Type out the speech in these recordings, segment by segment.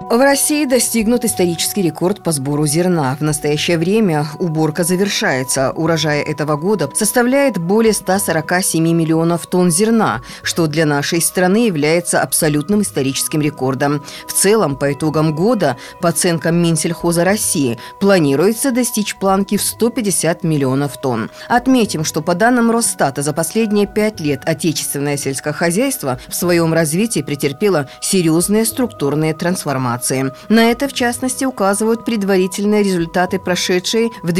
В России достигнут исторический рекорд по сбору зерна. В настоящее время уборка завершается. Урожай этого года составляет более 147 миллионов тонн зерна, что для нашей страны является абсолютным историческим рекордом. В целом, по итогам года, по оценкам Минсельхоза России, планируется достичь планки в 150 миллионов тонн. Отметим, что по данным Росстата за последние 5 лет отечественное сельское хозяйство в своем развитии претерпело серьезные структурные трансформации. На это, в частности, указывают предварительные результаты прошедшей в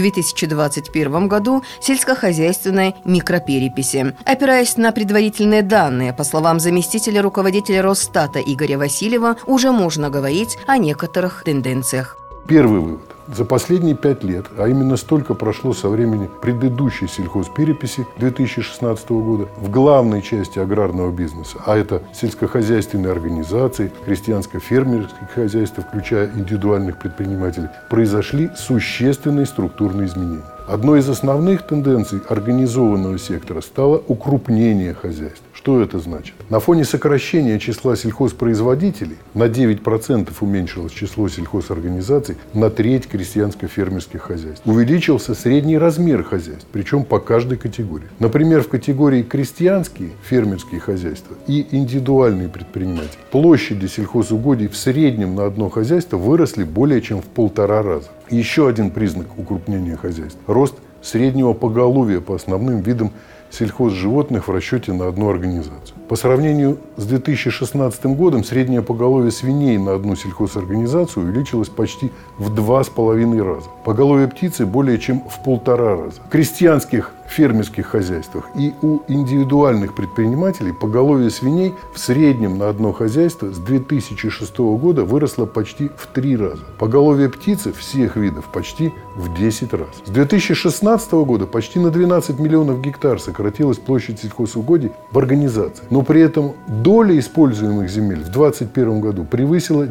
2021 году сельскохозяйственной микропереписи. Опираясь на предварительные данные, по словам заместителя руководителя Росстата Игоря Васильева, уже можно говорить о некоторых тенденциях. Первый вывод. За последние 5 лет, а именно столько прошло со времени предыдущей сельхозпереписи 2016 года, в главной части аграрного бизнеса, а это сельскохозяйственные организации, крестьянско-фермерские хозяйства, включая индивидуальных предпринимателей, произошли существенные структурные изменения. Одной из основных тенденций организованного сектора стало укрупнение хозяйств. Что это значит? На фоне сокращения числа сельхозпроизводителей на 9% уменьшилось число сельхозорганизаций, на треть крестьянско-фермерских хозяйств. Увеличился средний размер хозяйств, причем по каждой категории. Например, в категории крестьянские фермерские хозяйства и индивидуальные предприниматели площади сельхозугодий в среднем на одно хозяйство выросли более чем в 1,5 раза. Еще один признак укрупнения хозяйств – рост среднего поголовья по основным видам сельхозживотных в расчете на одну организацию. По сравнению с 2016 годом среднее поголовье свиней на одну сельхозорганизацию увеличилось почти в 2,5 раза. Поголовье птицы более чем в 1,5 раза. В крестьянских фермерских хозяйствах и у индивидуальных предпринимателей поголовье свиней в среднем на одно хозяйство с 2006 года выросло почти в 3 раза. Поголовье птицы всех видов почти в 10 раз. С 2016 года почти на 12 миллионов гектар сократилась площадь сельхозугодий в организации. Но при этом доля используемых земель в 2021 году превысила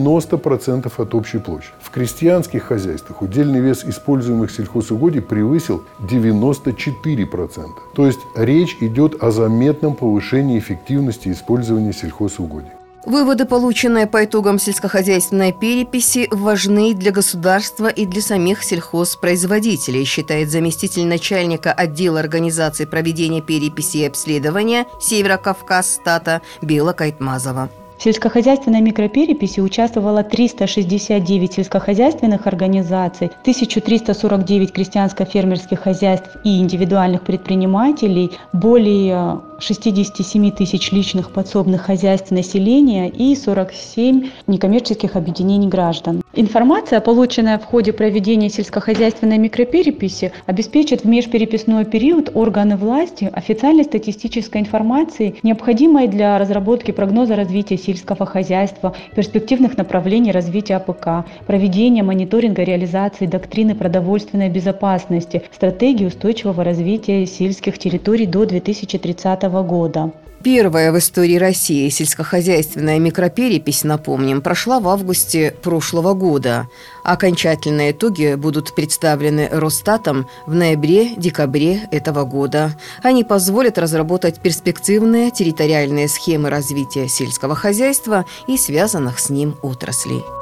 90% от общей площади. В крестьянских хозяйствах удельный вес используемых сельхозугодий превысил 94%. То есть речь идет о заметном повышении эффективности использования сельхозугодий. Выводы, полученные по итогам сельскохозяйственной переписи, важны для государства и для самих сельхозпроизводителей, считает заместитель начальника отдела организации проведения переписи и обследования Северокавказстата Бела Кайтмазова. В сельскохозяйственной микропереписи участвовало 369 сельскохозяйственных организаций, 1349 крестьянско-фермерских хозяйств и индивидуальных предпринимателей, более 67 тысяч личных подсобных хозяйств населения и 47 некоммерческих объединений граждан. Информация, полученная в ходе проведения сельскохозяйственной микропереписи, обеспечит в межпереписной период органы власти официальной статистической информацией, необходимой для разработки прогноза развития сельского хозяйства, перспективных направлений развития АПК, проведения мониторинга реализации доктрины продовольственной безопасности, стратегии устойчивого развития сельских территорий до 2030 года. Первая в истории России сельскохозяйственная микроперепись, напомним, прошла в августе прошлого года. Окончательные итоги будут представлены Росстатом в ноябре-декабре этого года. Они позволят разработать перспективные территориальные схемы развития сельского хозяйства и связанных с ним отраслей.